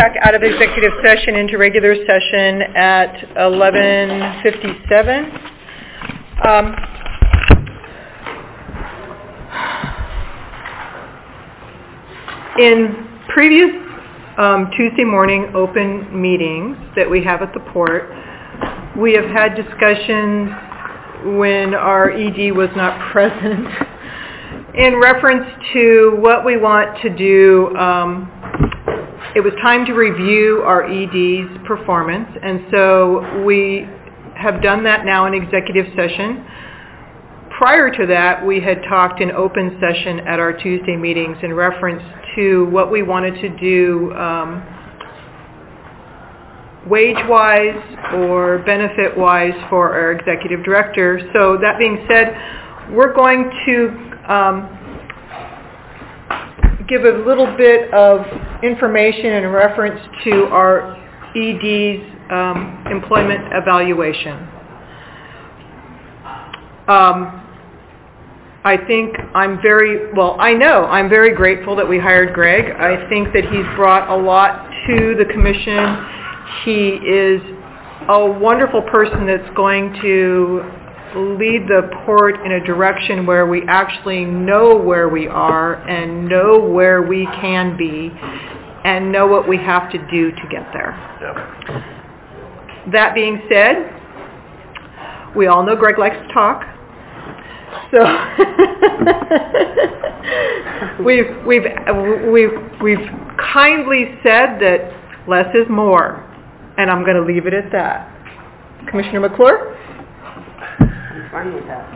back out of executive session into regular session at 11:57. In previous Tuesday morning open meetings that we have at the port, we have had discussions when our ED was not present in reference to what we want to do. It was time to review our ED's performance, and so we have done that now in executive session. Prior to that, we had talked in open session at our Tuesday meetings in reference to what we wanted to do wage-wise or benefit-wise for our executive director. So that being said, we're going to give a little bit of information in reference to our ED's employment evaluation. I know I'm very grateful that we hired Greg. I think that he's brought a lot to the commission. He is a wonderful person that's going to lead the port in a direction where we actually know where we are and know where we can be and know what we have to do to get there. Yep. That being said, we all know Greg likes to talk. So we've kindly said that less is more, and I'm going to leave it at that. Commissioner McClure? I'm fine with that.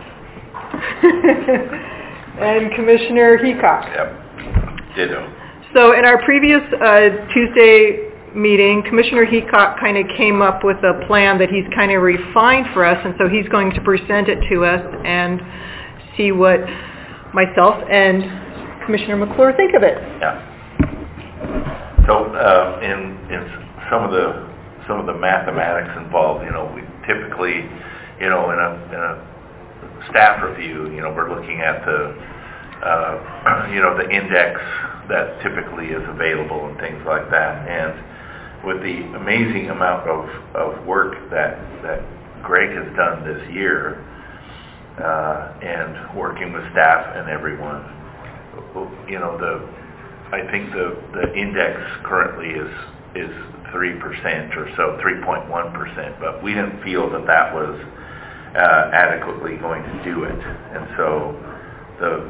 And Commissioner Heacock? Yep. Ditto. So in our previous Tuesday meeting, Commissioner Heacock kind of came up with a plan that he's kind of refined for us, and so he's going to present it to us and see what myself and Commissioner McClure think of it. Yeah. So in some of the mathematics involved, we typically, in a staff review, we're looking at the the index that typically is available and things like that. And with the amazing amount of work that Greg has done this year, and working with staff and everyone, I think the index currently is 3% or so, 3.1%, but we didn't feel that was adequately going to do it, and so the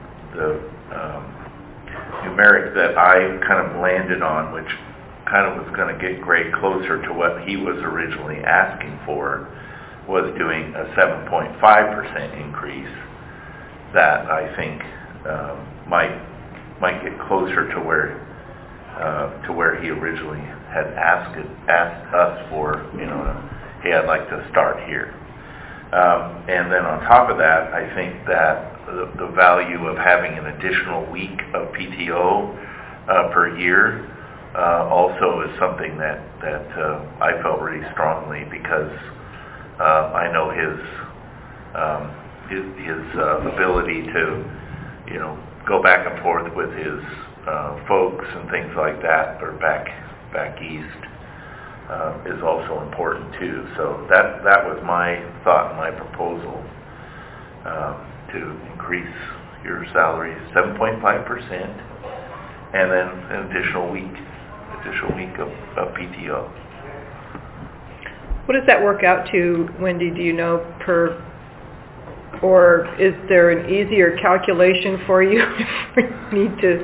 numeric that I kind of landed on, which kind of was going to get Greg closer to what he was originally asking for, was doing a 7.5% increase that I think might get closer to where he originally had asked us for. Hey, I'd like to start here. And then on top of that, I think that the value of having an additional week of PTO per year also is something that I felt really strongly, because I know his ability to go back and forth with his folks and things like that, or back east, is also important too. So that was my thought, my proposal, to increase your salary 7.5%, and then an additional week of PTO. What does that work out to, Wendy? Do you know per? Or is there an easier calculation for you if we need to?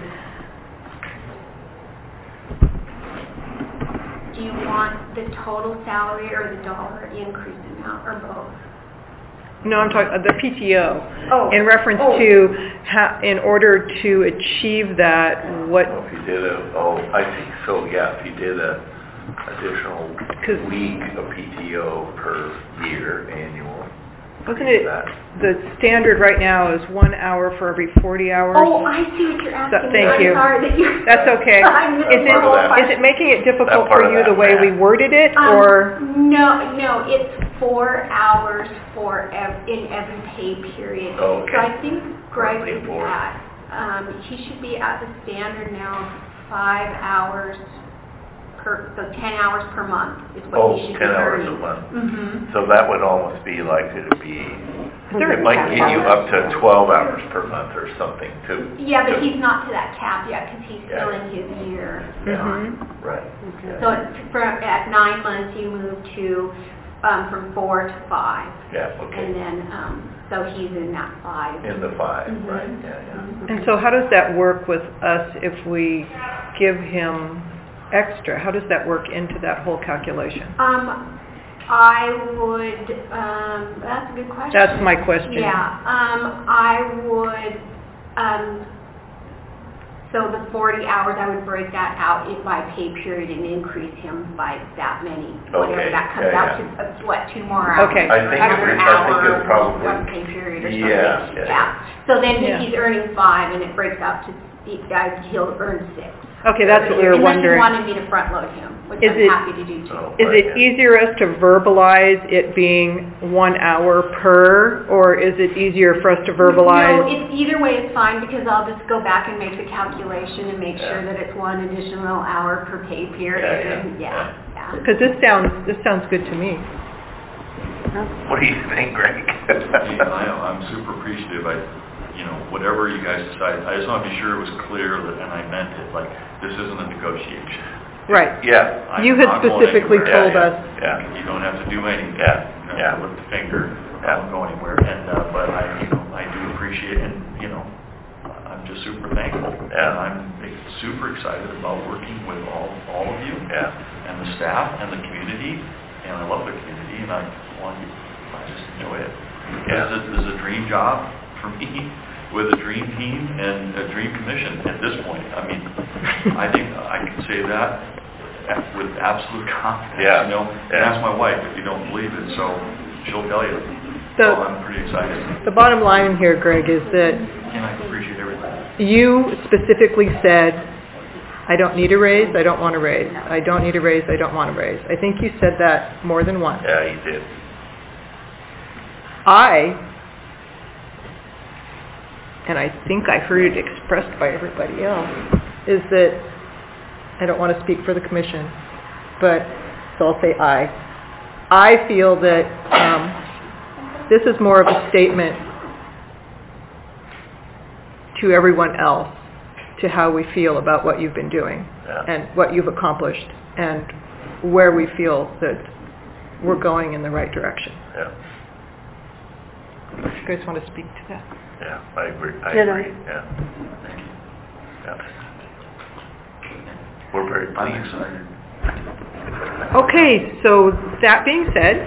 Do you want the total salary or the dollar increase amount, or both? No, I'm talking the PTO. Oh. In reference to in order to achieve that, what? Well, if you did I see. So yeah, if you did a additional week of PTO per year annual. Wasn't it the standard right now is 1 hour for every 40 hours? Oh, I see what you're asking. Thank you. I'm sorry that you're... That's okay. Is it making it difficult for you the way we worded it, or? No, it's 4 hours in every pay period. Oh, okay. So I think Greg is he should be at the standard now, 5 hours so 10 hours per month is what Oh, he should 10 be hours a earning. month. Mm-hmm. So that would almost be likely to be, there- it might get you up to 12 hours per month or something too. Yeah, but he's not to that cap yet because he's Yeah. still in his year. Mhm. Right. So at 9 months, you move to, from 4 to 5. Yeah, And okay. then, so he's in that 5. In the 5, Mhm. right, yeah. And so how does that work with us if we give him extra? How does that work into that whole calculation? I would, that's a good question. That's my question. Yeah, I would, so the 40 hours, I would break that out by pay period and increase him by that many. Whatever Okay, that comes yeah, out to, what, 2 more hours? Okay. I think Another it's hour, probably, one pay period or something. Yeah. So then Yeah. if he's earning 5 and it breaks out to, he'll earn 6. Okay, that's what we were wondering. Unless you wanted me to front load him, which Is I'm it- happy to do too. Oh, Is right, it yeah. easier us to verbalize it being 1 hour per, or is it easier for us to No, verbalize? it's either way is fine because I'll just go back and make the calculation and make sure Yeah. that it's 1 additional hour per pay period. And Yeah. Because this sounds good to me. What do you think, Greg? I'm super appreciative. Whatever you guys decide, I just want to be sure it was clear that, and I meant it, like, this isn't a negotiation. Right. Yeah, I'm You had not going specifically anywhere. told us. yeah, You don't have to do anything. Yeah, You don't yeah. have to lift a finger. I Yeah. don't go anywhere. And, but I do appreciate it, and, I'm just super thankful. Yeah. And I'm super excited about working with all of you. Yeah. And the staff and the community, and I love the community, and I just enjoy it. Yeah. This is a dream job for me, with a dream team and a dream commission at this point. I mean, I think I can say that with absolute confidence. Yeah. And Yeah. ask my wife if you don't believe it, so she'll tell you. So- So I'm pretty excited, The bottom line here, Greg, is that and I appreciate everything. you specifically said, I don't need a raise, I don't want a raise. I don't need a raise, I don't want a raise. I think you said that more than once. Yeah, you did. And I think I heard it expressed by everybody else, is that, I don't want to speak for the commission, but, so I'll say I feel that this is more of a statement to everyone else, to how we feel about what you've been doing, Yeah. and what you've accomplished, and where we feel that we're going in the right direction. Yeah, Do you guys want to speak to that? yeah, I agree, Ditto. yeah. Yeah. We're very I'm pleased. excited. Okay, so that being said,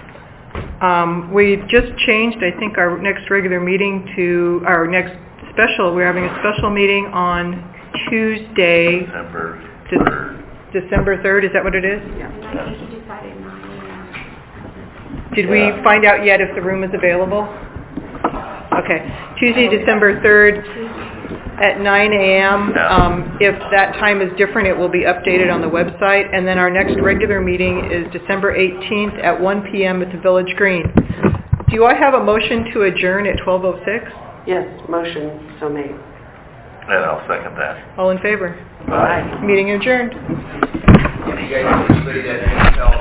we just changed, I think, our next regular meeting to, our next special, we're having a special meeting on Tuesday, December Dis- 3rd. December 3rd, is that what it is? And I think you decided 9 a.m. Did we Yeah. find out yet if the room is available? Okay, Tuesday, December 3rd at 9 a.m. Yeah. If that time is different, it will be updated on the website. And then our next regular meeting is December 18th at 1 p.m. at the Village Green. Do I have a motion to adjourn at 12:06? Yes, motion so made. And I'll second that. All in favor? Aye. Meeting adjourned. Can you guys study that Intel